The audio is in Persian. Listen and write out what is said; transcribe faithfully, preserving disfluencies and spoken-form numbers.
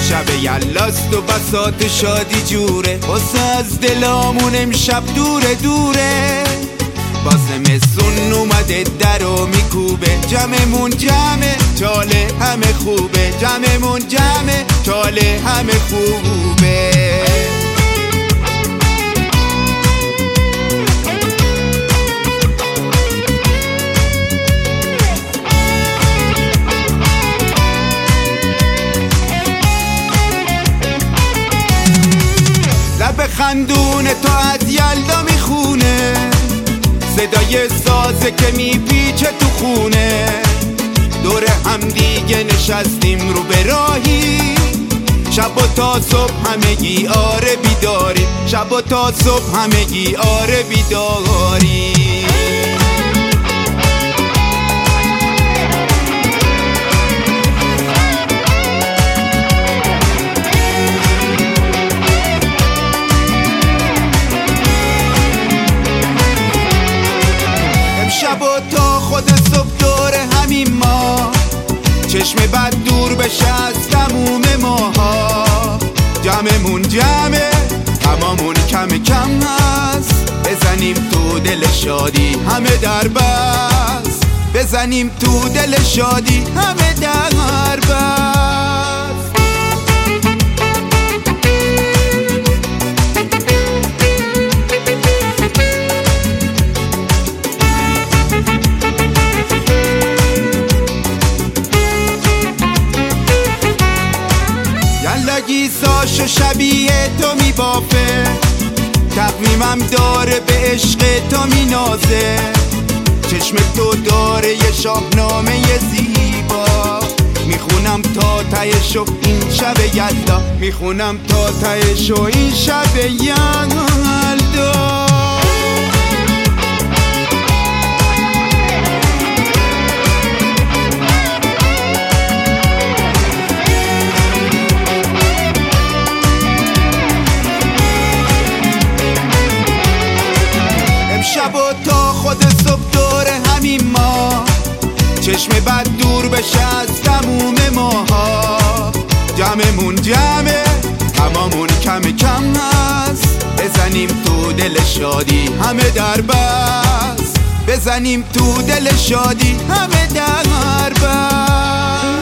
شب یلاست و بساط شادی جوره، واسه از دلامون امشب دوره دوره. باز زمستون اومده درو میکوبه، جمعمون جمعه چاله همه خوبه، جمعمون جمعه چاله همه خوبه. لب خندون تو از یلدا میخونه، صدای سازه که میپیچه تو خونه. دور هم دیگه نشستیم رو به راهی، شب و تا صبح همگی آره بیداریم، شب و تا صبح همگی آره بیداریم. شب و تا خود صبح دور همین ما، چشم بد دور بشه از تموم ماها. جمعمون جمعه تمامون کم کم هست، بزنیم تو دل شادی همه در بست، بزنیم تو دل شادی همه در بست. گیساشو شبیه تو میبافه، تقویمم داره به عشق تو مینازه. چشم تو داره یه شاهنامه زیبا، میخونم تا تهشو این شب یلدا، میخونم تا تهشو این شب یلدا. شب و تا خود صبح دور همین ما، چشم بد دور بشه از تموم ماها. جمعمون جمعه تمامون کم کم هست، بزنیم تو دل شادی همه در بست، بزنیم تو دل شادی همه در بست.